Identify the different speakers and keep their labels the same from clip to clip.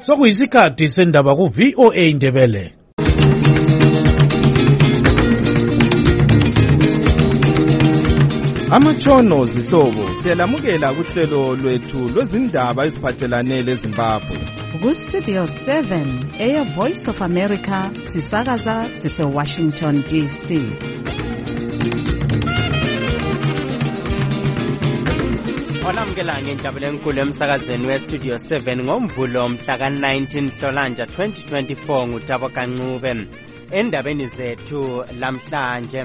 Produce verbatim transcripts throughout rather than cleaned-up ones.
Speaker 1: Sokuyisikhathi sendaba ku V O A Indebele.
Speaker 2: Amatshono zihlobo siyalamukela kuhlelo lwethu lwezindaba eziphathelane leZimbabwe.
Speaker 3: Ku Studio seven, Air Voice of America, sisakaza sise Washington D C.
Speaker 4: Olamukela ngendaba lenkulu emsakazweni we Studio seven ngoMvulo mhla ka nineteen Nhlolanja twenty twenty-four nguTabo Kancube. Endabeni zethu lamhlanje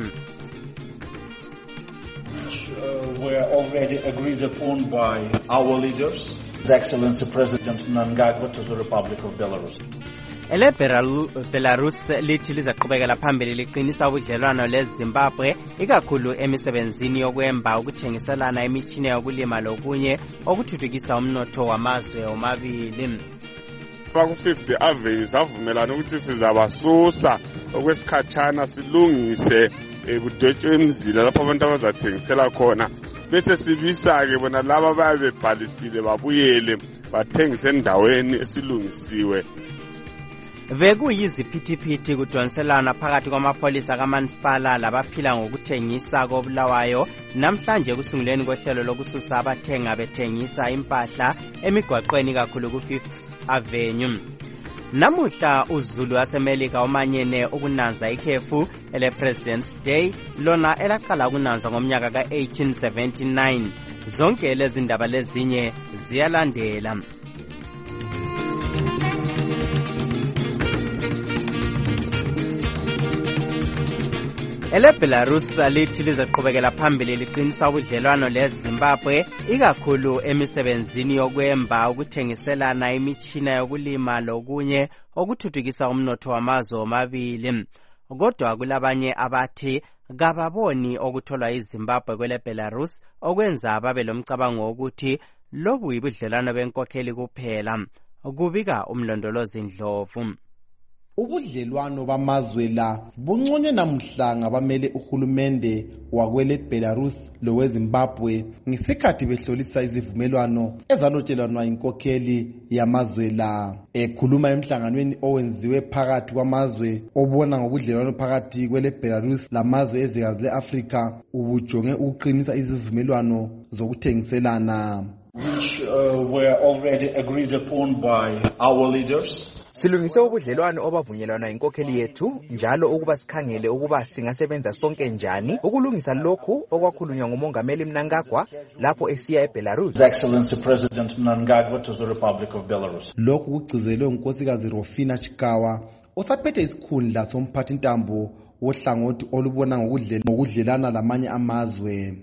Speaker 5: Uh, were already agreed upon by our leaders, His Excellency President Mnangagwa to the Republic of Belarus.
Speaker 4: Ele Belarus lithi lizaqhubekela phambili liqinisa ubudlelwano leZimbabwe ikakhulu emisebenzini yokwemba ukuthengiselana imitshini yokulima lokunye okuthuthukisa umnotho wamazwe omabili.
Speaker 6: Ku fifty Avenue savumelana ukuthi sizabasusa okwesikhatshana silungise kudwetshwe emzila lapho abantu abazathengisela khona bese sibisa-ke bona laba bayabe bebhalisile babuyele bathengise endaweni esilungisiwe.
Speaker 4: Bekuyiziphithiphithi kudonselana phakathi kwamapholisa kaMansipala labaphila ngokuthengisa koBulawayo namhlanje kusunguleni kohlelo lokususa abathenga bethengisa impahla emigwaqweni kakhulu ku fifth Avenue. Namuhla uZulu waseMelika umanyene ukunanza ikhefu ele President's Day lona elaqala ukunanza ngomnyaka ka eighteen seventy-nine. Zonke lezi ndaba lezinye ziyalandela. Ele Belarus lithi lizaqhubekela phambili liqinisa ubudlelwano leZimbabwe ikakhulu emisebenzini yokwemba ukuthengiselana imitshina yokulima lokunye okuthuthukisa umnotho wamazwe omabili. Kodwa kulabanye abathi kababoni okutholwa iZimbabwe kwele Belarus okwenza babe lomcabango ukuthi lobu yibudlelwano benkokheli kuphela. Kubika umlondolozi Ndlovu.
Speaker 7: Ubudlelwano bamazwe la bunconywe namhla ngabamele uhulumende wakwele Belarus loweZimbabwe ngesikhathi behlolisa izivumelwano ezalotshelwana inkokheli yamazwe la. Ekhuluma emhlanganweni owenziwe phakathi kwamazwe obona ngobudlelwano phakathi kwele Belarus lamazwe ezikazi leAfrika ubujonge ukuqinisa izivumelwano zokuthengiselana,
Speaker 5: which uh, were already agreed upon by our leaders.
Speaker 8: Silungise ubudlelwano obavunyelwana inkokheli yethu njalo ukuba sikhangele ukuba singasebenza sonke njani ukulungisa lokhu okwakhulunywa ngumongameli Mnangagwa lapho esiya eBelarus.
Speaker 5: His Excellency President Mnangagwa to the Republic of Belarus.
Speaker 7: Lokhu kugcizelwe unkosikazi Rofina Chikawa osaphethe isikhundla somphathi ntambo wohlangothi olubona ngokudlelana lamanye amazwe.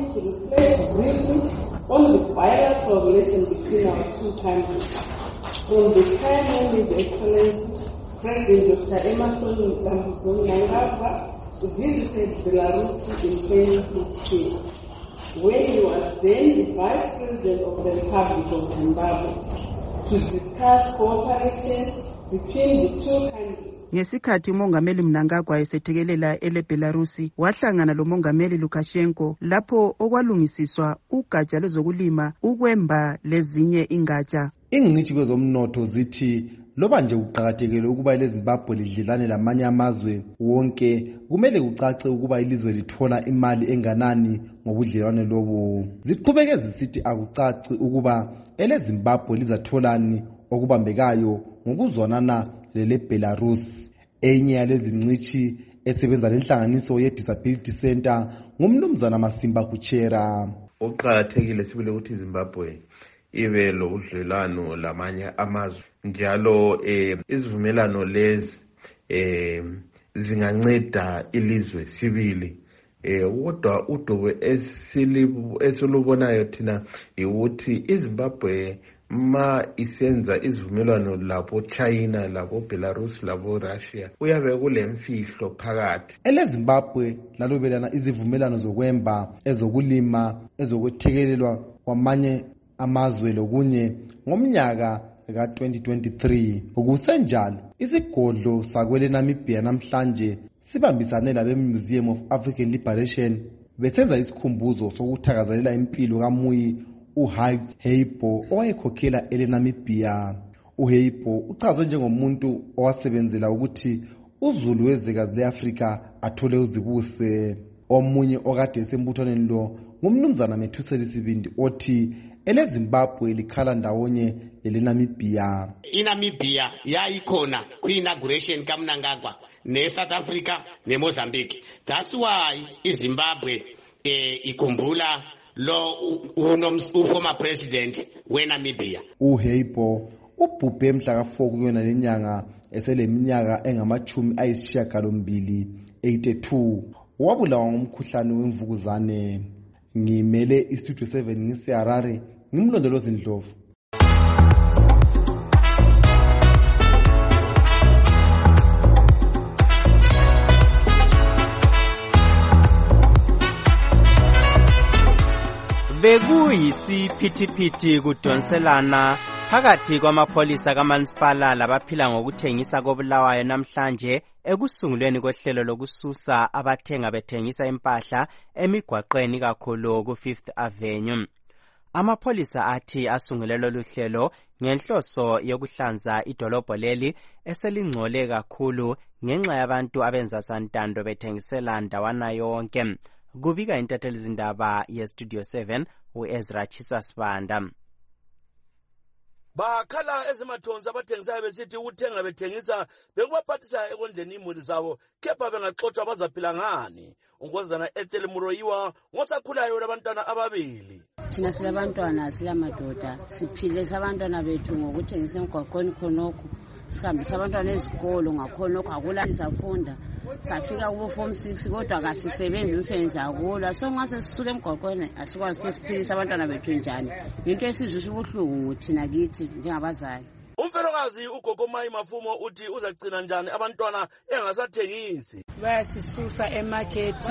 Speaker 9: On the bilateral relation between our two countries, from the time when His Excellency President Doctor Emerson Mnangagwa visited Belarus in twenty fifteen, when he was then the Vice President of the Republic of Zimbabwe, to discuss cooperation between the two countries.
Speaker 3: Ngesikhathi umongameli Mnangagwa esethekelela ele Belarusi wahlangana lomongameli Lukashenko lapho okwalungisiswa ugatsha lezokulima ukwemba lezinye ingatsha.
Speaker 7: Ingcitshi kwezomnotho zithi loba nje kuqhakathekile ukuba ileZimbabwe lidlelane lamanye amazwe wonke kumele kucace ukuba ilizwe lithola imali enganani ngobudlelwano lobu. Ziqhubeke zisithi akucaci ukuba eleZimbabwe lizatholani okubambekayo ngokuzwanana lele Belarus. Enye yalezi ngcitshi esebenza lenhlanganiso ye-Disability Center ngumnumzana Masimba Kuchera.
Speaker 10: Uqhakathekile sibile ukuthi iZimbabwe ibe lobudlelwano lamanye amazwe njalo eh izivumelano lezi eh zinganceda ilizwe sibili. Eh kodwa udobe esilibu esilubonayo thina ukuthi iZimbabwe ma isenza izivumelwano lapho China lapho Belarus lapho Russia uyabe kulemfihlo phakathi.
Speaker 7: EleZimbabwe lalobelana izivumelwano zokwemba ezokulima ezokwethekelelwa kwamanye amazwe lokunye ngomnyaka ka twenty twenty-three. Ukusenjalo isigodlo sakwele Namibia namhlanje sibambisane labe Museum of African Liberation besenza isikhumbuzo sokuthakazelela impilo kaMuyi uHage Heibo owayekhokhela eleNamibia. uHeipo uchazwe njengomuntu owasebenzela ukuthi uZulu wezwekazi leAfrika athole uzibuse. Omunye okade esembuthaneni lo ngumnumzana Methusela Sibindi othi eleZimbabwe likhala ndawonye leNamibia.
Speaker 11: INamibia yayikhona kwi-inauguration kaMnangagwa neSouth Africa neMozambique. That's why iZimbabwe eh, ikhumbula lo uformer president weNamibia.
Speaker 7: uHeipo ubhubhe mhla ka four kuyona lenyanga eseleminyaka engamachumi ayisishiyagalombili eighty-two. Wabulawa ngumkhuhlane wemvukuzane. Ngimele iStudio seven ngiseHarare, ngimlondolozi Ndlovu.
Speaker 4: Bekuyisiphithiphithi kudonselana phakathi kwamapholisa kaMansipala labaphila ngokuthengisa koBulawayo namhlanje ekusungulweni kohlelo lokususa abathenga bethengisa impahla emigwaqweni kakhulu ku Fifth Avenue. Amapholisa athi asungulelo luhlelo ngenhloso yokuhlanza idolobho leli eselingcole kakhulu ngenxa yabantu abenza santando bethengisela ndawana yonke. Kubika intatheli zindaba yeStudio seven uEzra Chisasibanda.
Speaker 12: Bakhala ezimathonsi abathengisayo besithi ukuthenga bethengisa bekubaphathisa ekondleni imuli zabo kepha bengaxoxa bazaphila ngani. Unkozana Ethel Muroyiwa ngosakhulayo labantwana ababili.
Speaker 13: Thina silabantwana silamadoda siphile sabantwana bethu ngokuthengisa emgwaqweni khonokho sihambisa abantwana ezikolo ngakhonokho akulani safunda safika kubo form six kodwa kasisebenzi umsebenzi akula so nxa sesisula emgwaqweni asikwazi ukuthi siphilise abantwana bethu njani into esizwisa ubuhlungu thina kithi njengabazali.
Speaker 12: Umfelokazi uGogo Mayi Mafumo uthi uzagcina njani abantwana engasathengisi.
Speaker 14: Bayasisusa emarkethi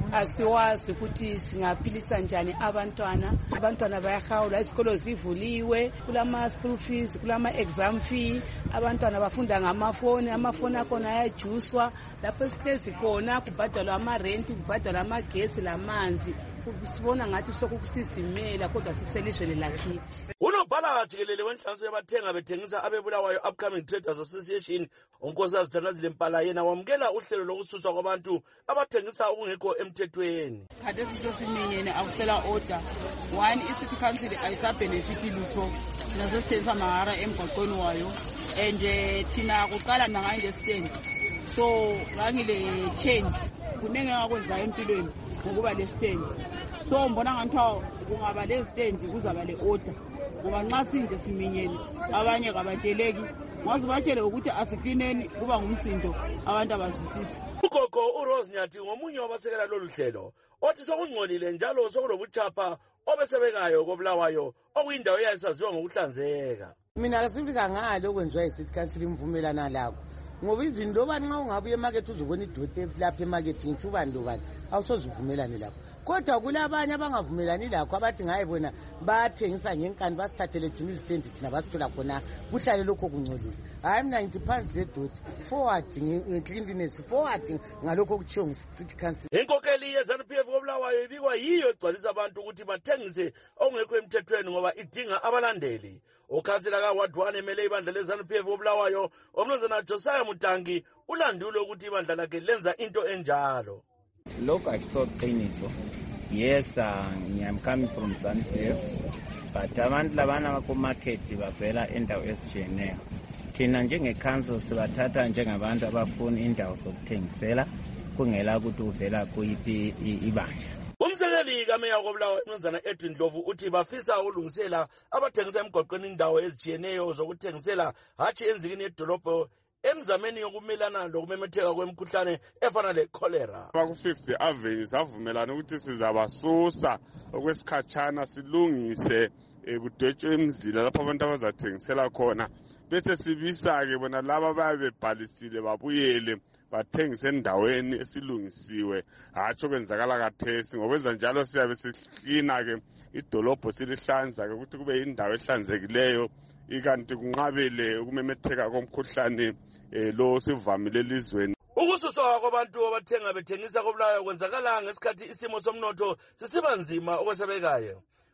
Speaker 14: asiwazi ukuthi singaphilisa njani abantwana. Abantwana bayahawula isikolo zivuliwe kulama school fees kulama exam fee abantwana bafunda ngamafoni amafoni akona ayajuswa lapho sihlezi khona kubhadalwa ama rent kubhadalwa amagetsi lamanzi. Sibona ngathi sokukusizimela kodwa siselizwe lakithi.
Speaker 12: Unobhala jikelele wenhlanzo yabathenga bethengisa abeBulawayo Upcoming Traders Association uNkosikazi Danazile Mpala yena wamukela uhlelo lokususwa kwabantu abathengisa okungekho emthethweni.
Speaker 15: Kade sisesiminyene akusela order one iCity Council ayisabhenefiti lutho thina sesithengisa mahara emgwaqweni wayo and thina kuqala nanganje stand so ngangile change kunenge ngakwenza empilweni ngokuba le stand so mbona ngathi kungaba le stand kuzaba le order ngoba nxa sinje siminyene abanye kabatsheleki ngazi batshele ukuthi asiklineni kuba ngumsindo abantu abazwisisi.
Speaker 12: uGogo uRose Nyathi ngomunye wabasekela lolu hlelo othi sokungcolile njalo sokulobuchapha obesebekayo koBulawayo okuyindawo eyayisaziwa ngokuhlanzeka.
Speaker 16: Mina akasifika ngalo okwenziwa yiCity Council imvumelana lakho ngoba even loba nxa ungabuye emarket uzobona idote lapha emarket ngithi ubani lobani awusozivumelane lapho kodwa kulabanye abangavumelani lakho abathi ngaye bona bathengisa ngenkani basithathele thina izitendi thina basithola khona kuhlale lokho kungcolile. Hayi mina ngithi phansi le dot forward ngecleanliness forward ngalokho okuchiyo ngeCity Council.
Speaker 12: Inkokeli yeZANU P F koBulawayo ibikwa yiyo egcwalisa abantu ukuthi bathengise okungekho emthethweni ngoba idinga abalandeli. Ukhansela kaWard one emele ibandla leZANU P F koBulawayo omnumzana Josiah Mutangi ulandule ukuthi ibandla lakhe lenza into enjalo.
Speaker 17: Look, I saw qiniso. Yes, uh, I'm coming from ZANU P F, but abantu labana ku market bavela endawo esijeneyo. Thina njengecouncil sibathatha njengabantu abafuna indawo zokuthengisela kungela ukuthi uvela kuyiphi ibandla.
Speaker 12: Umsekeli kaMeya koBulawayo umnumzana Edwin Ndlovu uthi bafisa ukulungisela abathengisa emgwaqweni indawo ezijiyeneyo zokuthengisela hathi enzikini yedolobho emzameni yokumelana lokumemetheka kwemikhuhlane efana le cholera.
Speaker 6: Ku Fifth Avenue savumelana ukuthi sizabasusa okwesikhatshana silungise kudwetshwe emzila lapho abantu abazathengisela khona bese sibisa ke bona laba babe bhalisile babuyele bathengise endaweni esilungisiwe hatsho kwenzakala kathesi ngokwenza njalo siyabe sihlina ke idolobho silihlanza ke ukuthi kube indawo ehlanzekileyo ikanti kunqabele ukumemetheka komkhuhlane lo sivamile elizweni.
Speaker 12: Ukususwa kwabantu abathenga bethengisa koBulawayo kwenzakala ngesikhathi isimo somnotho sisiba nzima okwesabekayo.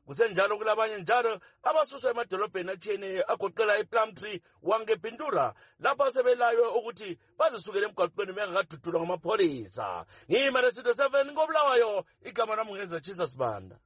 Speaker 12: kusenjalo kulabanye njalo abasuswa emadolobheni atshiyeneyo agoqela iPlumtree, Wangepindura lapha sebelayo ukuthi bazisukele emgwaqweni bengakadudulwa ngamapholisa. Ngimele Studio seven ngoBulawayo, igama lami ngeza Jesus Banda.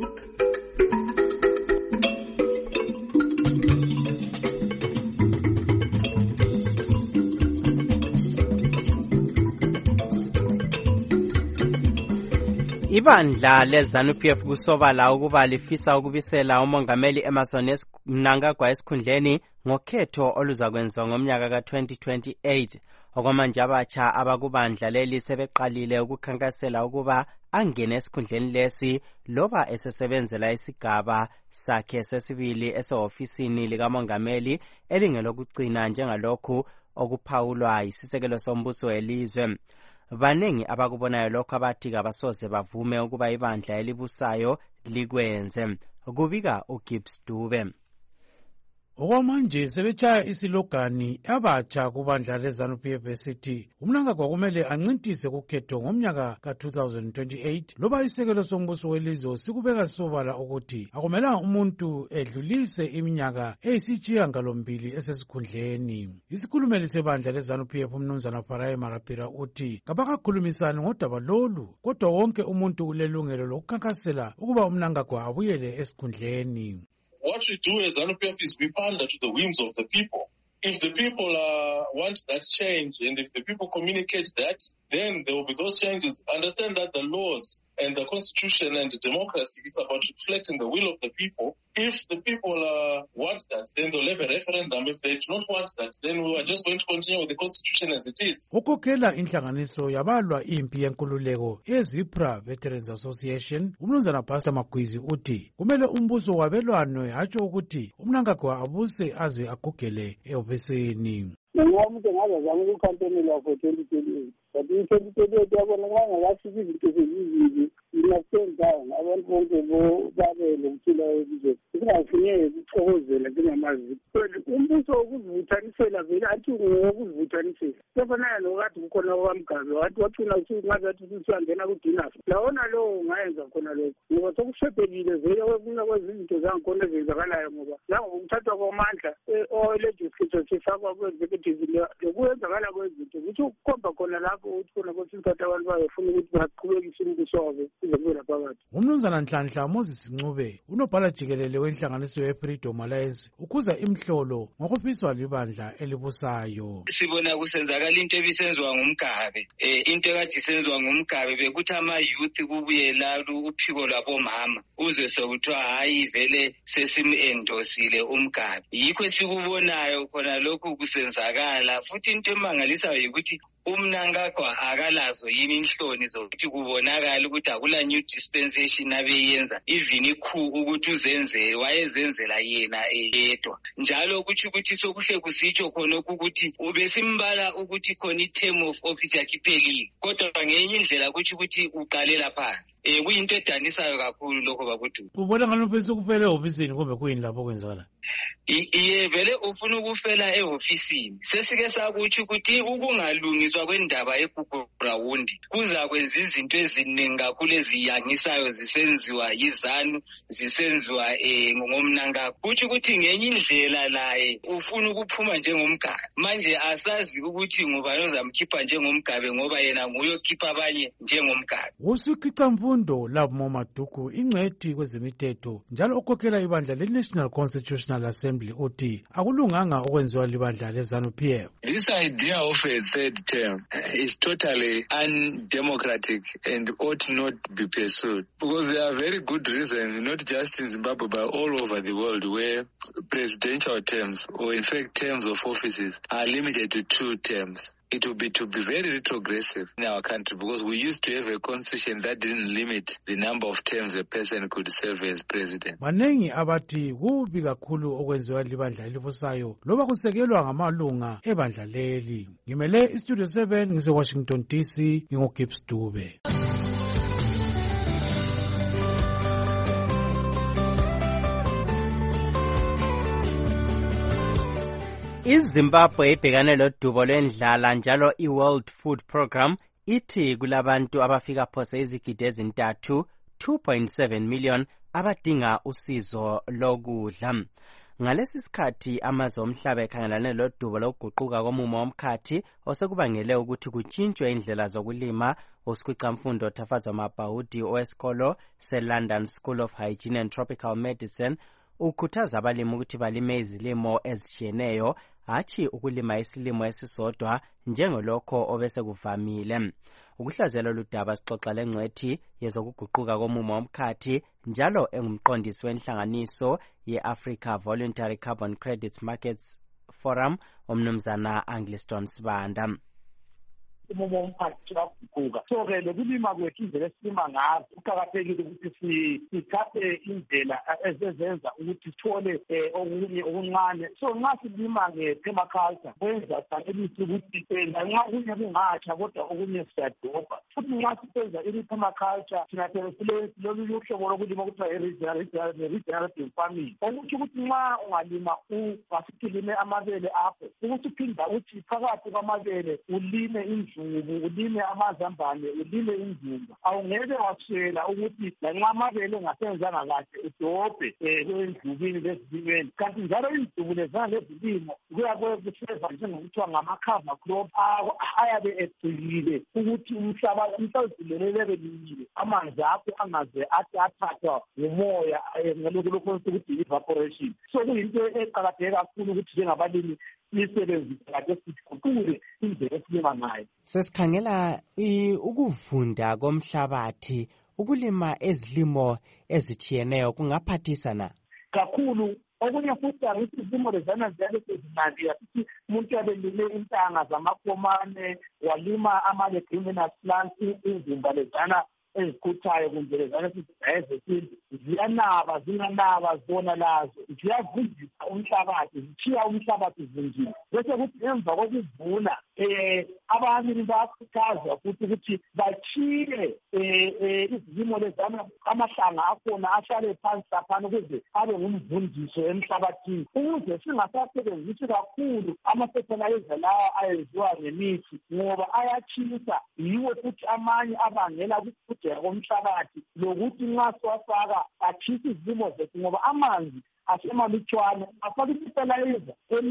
Speaker 4: Ibandla leZANU-P F kusobala ukuba lifisa ukubisela umongameli Emmerson Mnangagwa esikhundleni ngokhetho oluzakwenziwa ngomnyaka ka twenty twenty-eight. Okwamanje abatsha abakubandla leli sebeqalile ukukhankasela ukuba angene esikhundleni lesi loba esesebenzela isigaba sakhe sesibili esehofisini likamongameli elingelokugcina njengalokhu okuphawulwa yisisekelo sombuso welizwe. Banengi abakubonayo lokho abathi kabasoze bavume ukuba ibandla elibusayo likwenze. Kubika uGibbs Dube.
Speaker 1: Okwamanje sebetshaya isilogani abatsha kubandla leZANU-P F esithi uMnangagwa kumele ancintise kukhetho ngomnyaka ka two thousand twenty-eight loba isekelo sombuso welizwe sikubeka sobala ukuthi akumelanga umuntu edlulise iminyaka eyisitshiyagalombili esesikhundleni. Isikhulumeli sebandla leZANU-P F umnumzana Farai Marapira uthi kabakakhulumisani ngodaba lolu kodwa wonke umuntu ulelungelo lokukhankasela ukuba uMnangagwa abuyele esikhundleni.
Speaker 18: What we do as ZANU-P F is we pander to the whims of the people. If the people uh, want that change and if the people communicate that, then there will be those changes. Understand that the laws and the constitution and the democracy is about reflecting the will of the people. If the people uh, want that, then they'll have a referendum. If they do not want that, then we are just going to continue with the constitution as it is.
Speaker 1: Ukukela inhlanganiso yabalwa impi yenkululeko eZipra Veterans Association, umnumzana Pastor Magwizi uthi kumele umbuso wabelwanwe hatsho ukuthi uMnangagwa abuse aze agugele ehofisini.
Speaker 19: Ngomuntu ngazazama ukukhampenela for twenty twenty-eight. But in twenty twenty-eight yabona ngangakafiki izinto zezizizi inasendayo abantu bonke babele ukuthula elizweni. Singafunye ukuxokozela njengamazi. Umbuso wokuzivuthanisela vele athi ngokuzivuthanisela. Sefana lokade kukhona okwamgabe wathi wacina usungazathi usiyangena kudina. Lawona lo ngayenza khona lokho. Ngoba sokushebhelile vele okuna kwezinto zangikhona ezenzakalayo ngoba nango ukuthathwa kwamandla o legislature sifakwa kweexecutive lokwenzakala kwezinto ukuthi ukukhomba khona lapho ukuthi khona kwesikhathi abantu bayefuna ukuthi baqhubekise umbuso wabo kuzobela phakathi.
Speaker 1: Umnumzana Nhlanhla Moses Ncube unobhala jikelele wenhlanganiso yeFreedom Alliance ukuza imhlolo ngokufiswa libandla elibusayo.
Speaker 20: Sibona kusenzakala into ebisenziwa ngumgabe eh into ekade isenziwa ngumgabe bekuthi ama youth kubuye la uphiko lwabomama uze sokuthiwa hayi vele sesimendosile umgabe. Yikho esikubonayo khona lokhu kusenzakala futhi into emangalisayo ukuthi uMnangagwa akalazo yini inhloni zokuthi kubonakala ukuthi akula new dispensation abeyenza even ikhu ukuthi uzenze wayezenzela yena yedwa njalo ukuthi ukuthi sokuhle kusitsho khona ukuthi ubesimbala ukuthi khona i-term of office yakhe iphelile kodwa ngenye indlela ukuthi ukuthi uqalela phansi eh kuyinto edanisayo kakhulu lokho bakuthi
Speaker 1: ubona ngalo mfisa ukuphela ehofisini kumbe kuyini lapho kwenzakala.
Speaker 20: Iye vele ufuna ukufela ehofisini sesike sakuthi ukuthi ukungalungiswa kwendaba eGugurawundi kuza kwenza izinto eziningi kakhulu eziyangisayo zisenziwa yiZANU zisenziwa eh ngomnangagwa kuthi ukuthi ngenye indlela laye ufuna ukuphuma njengomgabe manje asazi ukuthi ngubani ozamkhipha njengomgabe ngoba yena nguye okhipha abanye njengomgabe.
Speaker 1: Usikica Mfundo Labo Maduku ingcwethi kwezemithetho njalo okhokhela ibandla leNational Constitutional Assembly uthi akulunganga okwenziwa libandla leZANU-P F.
Speaker 21: This idea of a third term is totally undemocratic and ought not be pursued because there are very good reasons, not just in Zimbabwe but all over the world, where presidential terms or in fact terms of offices are limited to two terms. It would be to be very retrogressive in our country because we used to have a constitution that didn't limit the number of terms a person could serve as president.
Speaker 1: Banengi abathi kubi kakhulu okwenziwa libandla elibusayo loba kusekelwa ngamalunga ebandla leli. Ngimele iStudio seven ngise Washington D C ngingoGibbs Dube.
Speaker 4: iZimbabwe ibhekane lodubo lwendlala njalo iWorld Food Program ithi kulabantu abafika phose izigidi ezintathu two point seven million abadinga usizo lokudla. Ngalesi sikhathi amazwe omhlaba ekhangelane lodubo lokuguquka komumo womkhathi osekubangele ukuthi kutshintshwe indlela zokulima, uSikhwicamfundo Tafatsa Mabhaudi owesikolo se-London School of Hygiene and Tropical Medicine ukhuthaza abalimi ukuthi balime izilimo ezitshiyeneyo, hatshi ukulima isilimo esisodwa njengolokho obesekuvamile. Ukuhlazela ludaba sixoxa lengcwethi yezokuguquka komumo womkhathi njalo engumqondisi wenhlanganiso ye-Africa Voluntary Carbon Credits Markets Forum umnumzana Angliston Sibanda.
Speaker 2: umumo womphakathi uyaguquka. So-ke lokulima kwethu indlela esilima ngazo kuqakathekile ukuthi sithathe indlela ezenza ukuthi sithole okunye okuncane. So nxa silima nge-permaculture kwenza sanelisi ukuthi nxa okunye kungatsha kodwa okunye siyadobha. Futhi nxa sisenza i-permaculture thina silolunye uhlobo lokulima okuthiwa i-regenerative farming, okuthi ukuthi nxa ungalima ungasithi lime amabele apho ukuthi uphinda uthi phakathi kwamabele ulime inzuku, ulime amazambane, ulime inzimba, awungeke waswela ukuthi lanxa amabele engasenzanga kahle udobhe endlubini lezilimeni. Kanti njalo inzuku lezana lezilimo kuyabe kuseva njengokuthiwa ngama-cover crop ayabe egcikile ukuthi umhlaba umhlaba uzileleleke limile, amanzi akho angaze athi athathwa ngumoya ngalokho ukuthi i-evaporation. So kuyinto eqakatheke kakhulu ukuthi njengabalimi isebenzisa kade siguqule indlela esilima ngayo.
Speaker 4: Sesikhangela ukuvunda komhlabathi, ukulima ezilimo ezitshiyeneyo kungaphathisa na?
Speaker 2: Kakhulu. Okunye futhi angithi izimo lezana ziyale sezinandi asithi umuntu yabelime intanga zamakomane, walima ama-leguminous plants, izimba lezana ezikhuthayo kumbe lezana sithi ziyanaba zinganaba zona lazo ziyavundisa umhlabathi, zithiya umhlabathi uvundile. Bese kuthi emva kokuvuna eh abantu bayakhuthazwa futhi ukuthi bathiye izilimo lezana amahlanga akhona ahlale phansi laphana ukuze abe ngumvundiso emhlabathini, ukuze singasasebenzisi kakhulu ama-fertilizer lawa ayenziwa ngemithi ngoba ayatshisa, yiwo futhi amanye abangela ukukhutheka komhlabathi lokuthi nxa siwafaka atshisa izilimo zethu ngoba amanzi asemalutshwana afaka ifertilizer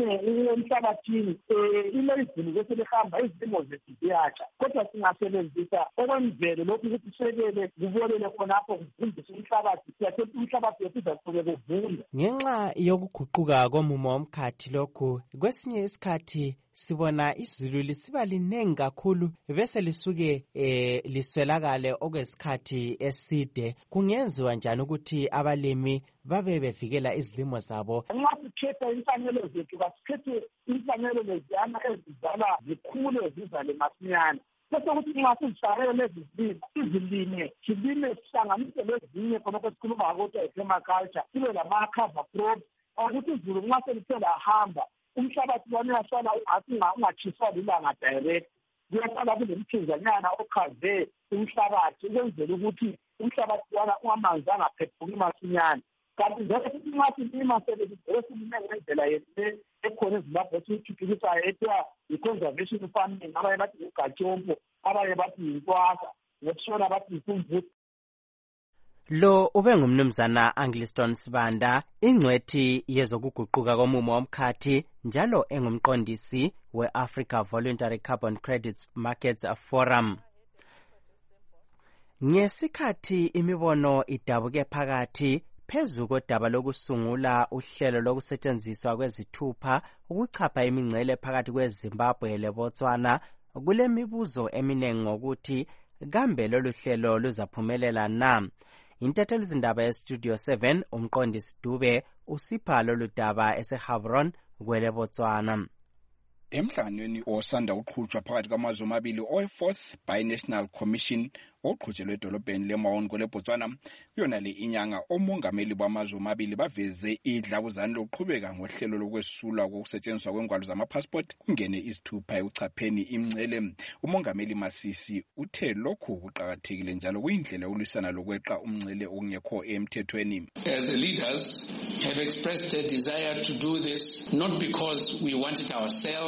Speaker 2: emhlabathini ile izulu bese lihamba izilimo zethu ziyatsha. Kodwa singasebenzisa okwemvelo lokhu ukuthi sekele kubolele khonapho kuvundise umhlabathi, siyathetha umhlabathi wethu uzaqhubeka uvunda.
Speaker 4: Ngenxa yokuguquka komumo womkhathi lokhu kwesinye isikhathi sibona izulu lisiba linengi kakhulu bese lisuke eh, liswelakale okwesikhathi eside. Kungenziwa njani ukuthi abalimi babe bevikela izilimo zabo?
Speaker 2: Nxa sikhetha inhlanyelo zethu kasikhethe inhlanyelo leziyana ezizala zikhule zizale masinyane. Bese ukuthi nxa sizihlanyelo lezi zilimo izilime silime sihlanganise lezinye khonokho sikhuluma ngakho i-permaculture, sibe lama-cover crops ukuthi izulu nxa selithe lahamba umhlabathi wona uyasala ungatshiswa lilanga direct, kuyasala kulemthunzanyana okhaze umhlabathi ukwenzela ukuthi umhlabathi wona ungamanzi angaphephuki masinyane. Kanti njalo futhi nxa silima sesilime ngendlela yethu ekhona eZimbabwe esiyithuthukisayo ethiwa yi-conservation farming, abanye bathi ngugatshompo, abanye bathi yintwasa, ngokutshona bathi yisumvuthi.
Speaker 4: Lo ube ngumnumzana Angliston Sibanda, ingcwethi yezokuguquka komumo womkhathi njalo engumqondisi we-Africa Voluntary Carbon Credits Markets Forum. Ngesikhathi imibono idabuke phakathi phezu kodaba lokusungula uhlelo lokusetshenziswa kwezithupha ukuchapha imingcele phakathi kweZimbabwe leBotswana, kulemibuzo eminingi ngokuthi kambe lolu hlelo luzaphumelela na? Intatheli zindaba ye-Studio seven umqondisi Dube usipha lolu daba eseHavron kwele Botswana.
Speaker 22: Emhlanganweni osanda uqhutshwa phakathi kwamazwe amabili owe-Fourth Binational Commission oqhutshelwe edolobheni leMaun kwele Botswana, kuyona le inyanga omongameli bamazwe amabili baveze idlabuzane lokuqhubeka ngohlelo lokwesulwa kokusetshenziswa kwengwalo zamapassport kungene izithupha ekuchapheni imingcele. Umongameli Masisi uthe lokhu kuqakathekile njalo kuyindlela yokulwisana lokweqa umngcele okungekho emthethweni.
Speaker 23: As the leaders have expressed a desire to do this not because we want it ourselves.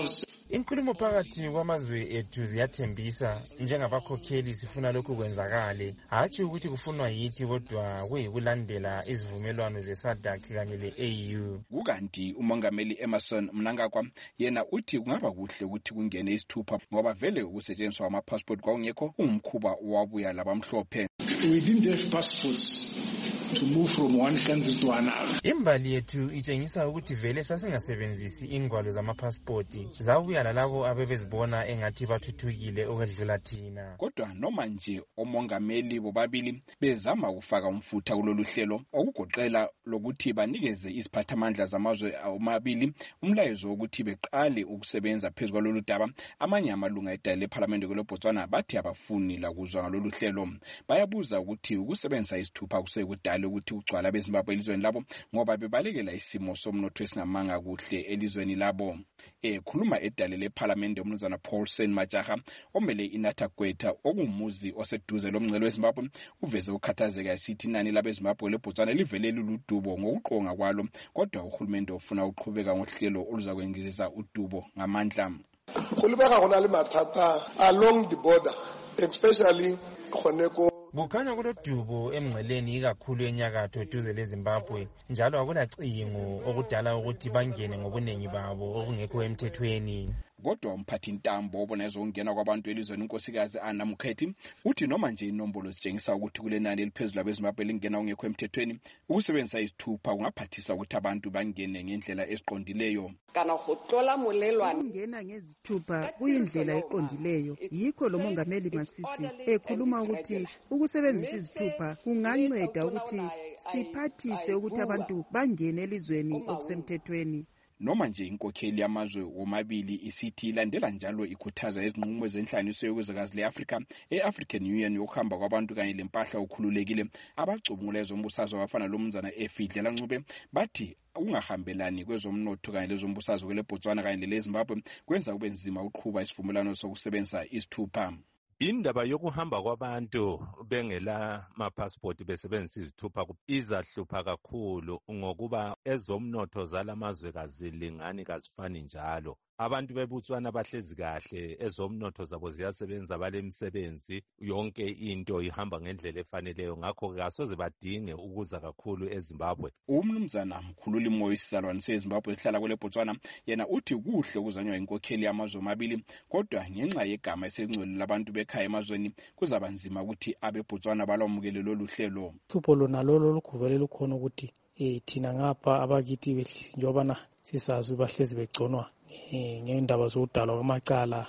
Speaker 5: Inkulumo phakathi kwamazwe ethu ziyathembisa njengabakhokheli sifuna lokhu kwenzakale, hatshi ukuthi kufunwa yithi kodwa kuyikulandela izivumelwano ze-SADC kanye le-A U.
Speaker 22: Kukanti umongameli Emmerson Mnangagwa yena uthi kungaba kuhle ukuthi kungene isithupha ngoba vele ukusetshenziswa kwamapassport kwakungekho umkhuba wabuya labamhlophe.
Speaker 8: We didn't have passports to move from one country to another.
Speaker 5: Imbali yethu itshengisa ukuthi vele sasingasebenzisi ingwalo zamapasipoti zabuya lalabo abebezibona engathi bathuthukile okwedlula thina.
Speaker 22: Kodwa noma nje omongameli bobabili bezama ukufaka umfutha kulolu hlelo okugoqela lokuthi banikeze iziphathamandla zamazwe omabili umlayezo wokuthi beqale ukusebenza phezu kwalolu daba, amanye amalunga edale leParliament kweleBotswana bathi abafuni lakuzwa ngalolu hlelo. Bayabuza ukuthi ukusebenzisa isithupha kusekudala ukuthi ugcwala beZimbabwe elizweni labo ngoba bebalekela isimo somnotho esingamanga kuhle elizweni labo. Ekhuluma edale leParliament umnumzana Paulsen Majaha omele iNatha Gweta okumuzi oseduze lomngcele weZimbabwe uveze ukhathazeka esithi inani labeZimbabwe leBotswana livele luludubo ngokuqonga kwalo, kodwa uhulumende ufuna uqhubeka ngohlelo oluzakwengezisa udubo ngamandla.
Speaker 8: Kulibeka khona le mathata along the border, especially khoneko
Speaker 5: kukhanya kulodubo emngceleni ikakhulu enyakatho duze leZimbabwe, njalo akulacingo okudala ukuthi bangene ngobunengi babo okungekho emthethweni.
Speaker 22: Kodwa umphathi ntambo obona ezongena kwabantu elizweni unkosikazi Anna Mukhethi uthi noma nje inombolo zitshengisa ukuthi kulenani eliphezulu abeZimbabwe lingena ongekho emthethweni, ukusebenzisa isithupha kungaphathisa ukuthi abantu bangene ngendlela esiqondileyo.
Speaker 23: Kana hotlola molelwane
Speaker 24: ungena ngezithupha kuyindlela eqondileyo. Yikho lo mongameli Masisi ekhuluma ukuthi ukusebenzisa izithupha kunganceda ukuthi siphathise ukuthi abantu bangene elizweni okusemthethweni.
Speaker 22: Noma nje inkokheli yamazwe womabili isithi ilandela njalo ikhuthaza izinqumo zenhlaniso yokuzakazi le-Afrika e-African Union yokuhamba kwabantu kanye lempahla okhululekile, abacubungula ezombusazwe abafana lomnumzana Efidlela Ncube bathi ungahambelani kwezomnotho kanye lezombusazwe kweleBotswana kanye leleZimbabwe kwenza kube nzima uqhuba isivumelwano sokusebenzisa isithupha.
Speaker 25: Indaba yokuhamba kwabantu bengela mapassport besebenzisa izithupha izahlupha kakhulu ngokuba ezomnotho zalamazwe kazilingani kazifani njalo. Abantu beBotswana bahlezi kahle, ezomnotho zabo ziyasebenza, balemisebenzi, yonke into ihamba ngendlela efaneleyo, ngakho kasoze badinge ukuza kakhulu eZimbabwe.
Speaker 22: Umnumzana Mkhululi Moyo sizalwane seZimbabwe esihlala kweleBotswana yena uthi kuhle ukuzanywa inkokheli yamazwe amabili, kodwa ngenxa yegama esengcwele labantu bekhaya emazweni kuzaba nzima ukuthi abeBotswana balwamukele lolu hlelo.
Speaker 26: Thupho lona lolo lugubele lukhona ukuthi eh thina ngapha abakithi behlisi njobana sisazi bahlezi begconwa ngendaba zodalwa kwamacala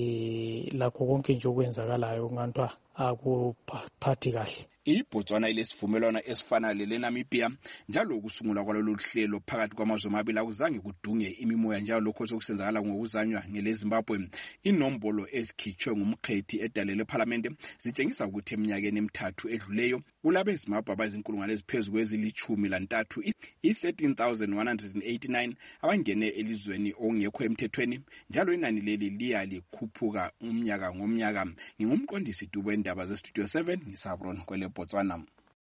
Speaker 26: eh lakho konke nje okwenzakalayo ngantwa akuphathi kahle.
Speaker 22: iBotswana ilesivumelwano esifana leNamibia njalo ukusungulwa kwalolu hlelo phakathi kwamazwe amabili akuzange kudunge imimoya njalo lokho sokusenzakala ngokuzanywa ngeleZimbabwe. Inombolo ezikhitshwe ngumkhethi edale leParliament zitshengisa ukuthi eminyakeni emithathu edluleyo kulabeZimbabwe abazinkulungwane eziphezulu kwezilithumi lantathu i-thirteen thousand one hundred eighty-nine abangene elizweni ongekho emthethweni, njalo inani leli liya likhuphuka umnyaka ngomnyaka. Ngingumqondisi Dubo endaba ze Studio seven ngisabron kwele Botswana.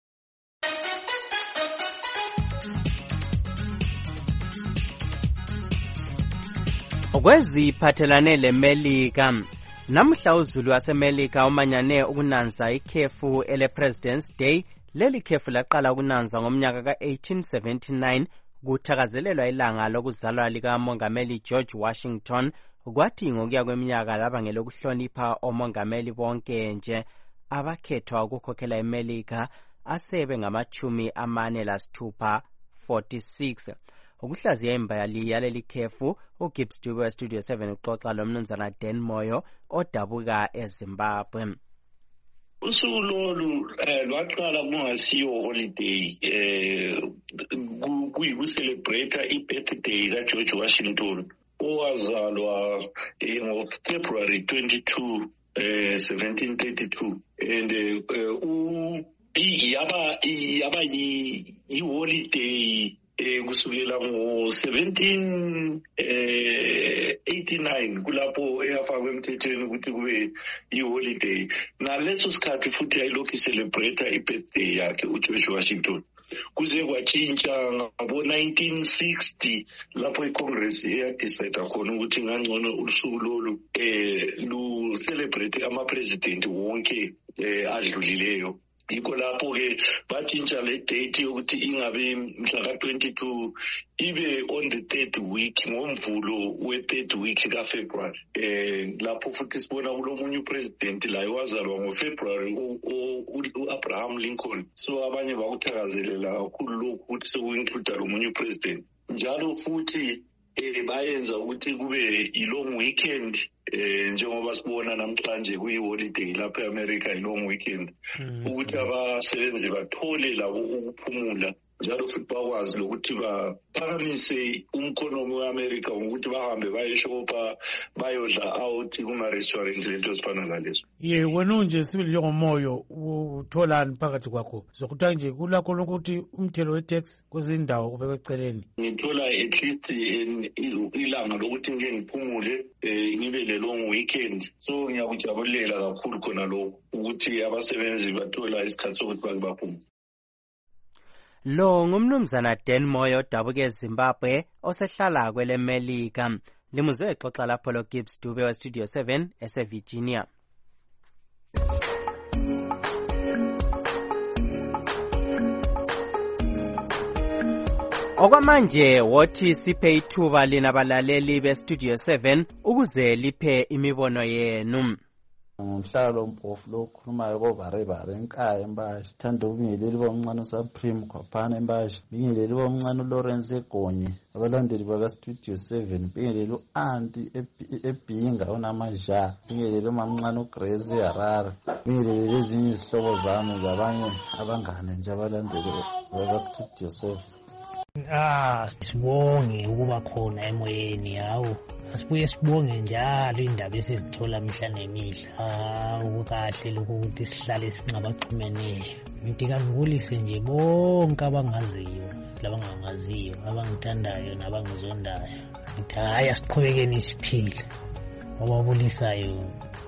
Speaker 4: Okweziphathelane leMelika, namhla uZulu waseMelika umanyane ukunanza ikhefu ele President's Day. Leli khefu laqala ukunanza ngomnyaka ka eighteen seventy-nine kuthakazelelwa ilanga lokuzalwa lika Mongameli George Washington, kwathi ngokuya kweminyaka laba ngelokuhlonipha omongameli bonke nje abakhethwa ukukhokhela eMelika asebe ngamachumi amane lasithupha forty-six. Ukuhlaziya imbali yaleli khefu uGibbs Dube we Studio seven uxoxa lomnumzana Dan Moyo odabuka eZimbabwe.
Speaker 27: Usuku lolu lwaqala kungasiyo holiday eh kuyikucelebrate i-birthday kaGeorge Washington owazalwa ngo-February twenty-second eh seventeen thirty-two, and u yaba yaba yi-holiday eh kusukela ngo seventeen eighty-nine kulapho eyafakwa emthethweni ukuthi kube i-holiday. Ngaleso sikhathi futhi ayilokhu celebrate i-birthday yakhe uGeorge Washington. kuze kwatshintsha ngabo nineteen sixty lapho iCongress eyadecide khona ukuthi ngangcono usuku lolu eh lu celebrate ama president wonke eh adlulileyo. Yikho lapho ke batshintsha le date yokuthi ingabe mhla ka twenty-two ibe on the third week ngomvulo we third week ka February. Eh lapho futhi sibona kulomunye upresident la wazalwa ngo February u Abraham Lincoln. So abanye bakuthakazelela kakhulu lokhu ukuthi sekuinclude lomunye upresident. Njalo futhi eh bayenza ukuthi kube i-long weekend eh njengoba sibona namhlanje kuyi-holiday lapha eAmerica i-long weekend ukuthi abasebenzi bathole labo ukuphumula njalo futhi bakwazi lokuthi baphakamise umkhonomi we-America ngokuthi bahambe bayeshopa bayodla out kuma-restaurant lento ezifana nalezo.
Speaker 1: Ye wena nje sibili njengomoyo utholani phakathi kwakho zokuthi nje kulakho lokuthi umthelo we-tax kwezindawo kubekwe eceleni?
Speaker 27: Ngithola at least ilanga lokuthi ngike ngiphumule ngibe le-long weekend, so ngiyakujabulela kakhulu khona lokho ukuthi abasebenzi bathola isikhathi sokuthi bake baphumule.
Speaker 4: Lo ngumnumzana Dan Moyo odabuke eZimbabwe osehlala kwele Melika. Limuzwe exoxa lapho lo Gibbs Dube wa Studio seven eseVirginia. Okwamanje wothi siphe ithuba lina balaleli be Studio seven ukuze liphe imibono yenu.
Speaker 3: Ngumhlalo mpofu lo khulumayo kovarebare enkaya embasha thanda ukubingeleli bomncane uSupreme Khwaphana embasha bingeleli bomncane uLawrence Egonyi abalandeli baka Studio seven bingeleli uAnti eBhinga onamaja bingeleli umamncane uGrace Harare bingeleli ezinye izihlobo zami zabanye abangane nje abalandeli baka Studio seven.
Speaker 7: Ah, sibonge ukuba khona emoyeni yawo. Asibuye sibonge njalo indaba esizithola mihla nemihla ukukahle lokho ukuthi sihlale singabaxhumeneyo. Ngithi kangulise nje bonke abangaziyo labangangaziyo abangithandayo nabangizondayo. Ngithi hayi asiqhubekeni siphile. Obabulisayo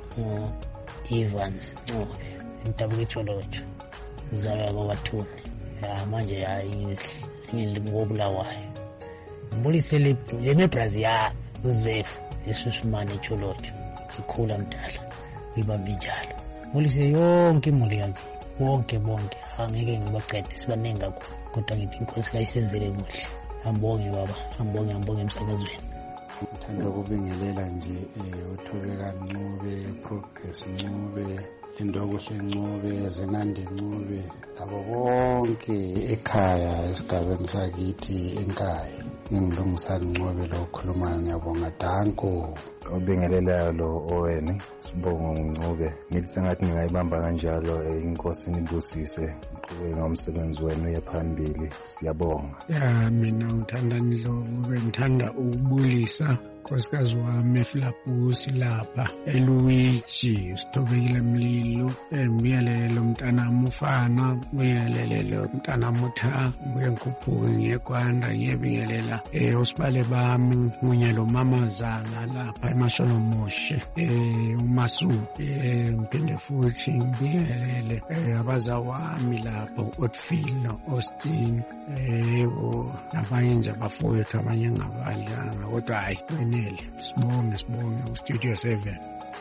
Speaker 7: Evans Ncube intabuke Tsholotsho uzalwa kwabathuni. Ya manje hayi ngilingobulawayo. Mbulise le lemebrazi ya uZefu esusumane Tsholotsho sikhula mdala ibambi njalo. Mbulise yonke imuli yakhe bonke bonke angeke ngibaqede sibaningi kakhulu kodwa ngithi inkosi kayisenzele kuhle. Ambonge baba, ambonge ambonge emsakazweni.
Speaker 9: Ngithanda ukubingelela nje uThobeka Ncube, Progress Ncube, Indokuhle Ncube, Zenande Ncube, abo bonke ekhaya esigabeni sakithi enkaya. Ngingilungisani Ncube lo khulumayo ngiyabonga Danko.
Speaker 10: Ubingelela lo owena Sibongo Ncube. Ngithi sengathi ngingayibamba kanjalo inkosi nibusise qhubeka ngomsebenzi wenu yephambili siyabonga.
Speaker 11: Ya mina ngithandani lo ngithanda ukubulisa nkosikazi wami eFlapusi lapha eLuigi Sithobekile Mlilo ngiyalele lo mntanami ufana ngiyalele lo mntanami utha buye ngikhuphuke ngiyekwanda ngiyebingelela eh osibale bami kunye lo mamazana lapha eMasholomushe eh uMasu eh ngiphinde futhi ngibingelele abazawami lapha uOtfield noAustin eh abanye nje abafowethu abanye ngabadlanga kodwa hayi sibonge sibonge uStudio seven.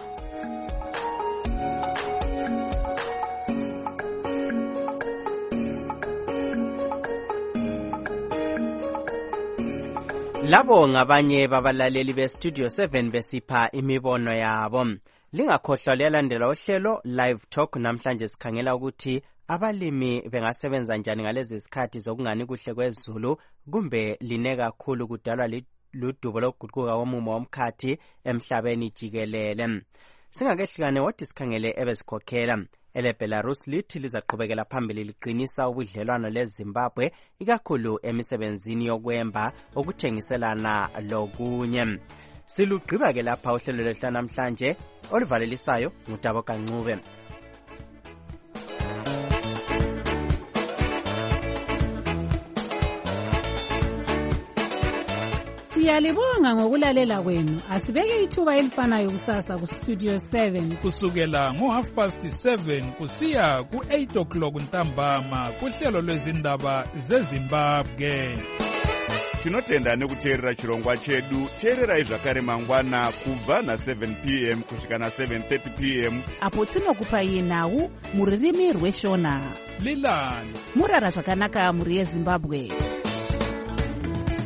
Speaker 4: Labo ngabanye babalaleli be Studio seven besipha imibono yabo. Lingakhohlwa lelandela uhlelo Live Talk namhlanje sikhangela ukuthi abalimi bengasebenza njani ngalezi zikhathi zokungani kuhle kwezulu kumbe line kakhulu kudalwa ludubo lokuguquka komumo womkhathi emhlabeni jikelele. Singakehlukane wothi sikhangele ebesikhokhela ele Belarus lithi lizaqhubekela phambili liqinisa ubudlelwano leZimbabwe ikakhulu emisebenzini yokwemba okuthengiselana lokunye. Silugqiba ke lapha uhlelo lwethu namhlanje olivalelisayo nguTaboka Ncube.
Speaker 6: Siyalibonga ngokulalela kwenu. Asibeke ithuba elifanayo kusasa ku Studio seven
Speaker 12: kusukela ngo half past seven kusiya ku eight o'clock ntambama kuhlelo lwezindaba zeZimbabwe.
Speaker 13: Tinotenda nekuteerera chirongwa chedu. Teererai zvakare mangwana kubva na seven p m kusvika na seven thirty p m
Speaker 14: apo tinokupai nhau muririmi rweshona.
Speaker 12: Lilani
Speaker 14: murara zvakanaka muri yeZimbabwe.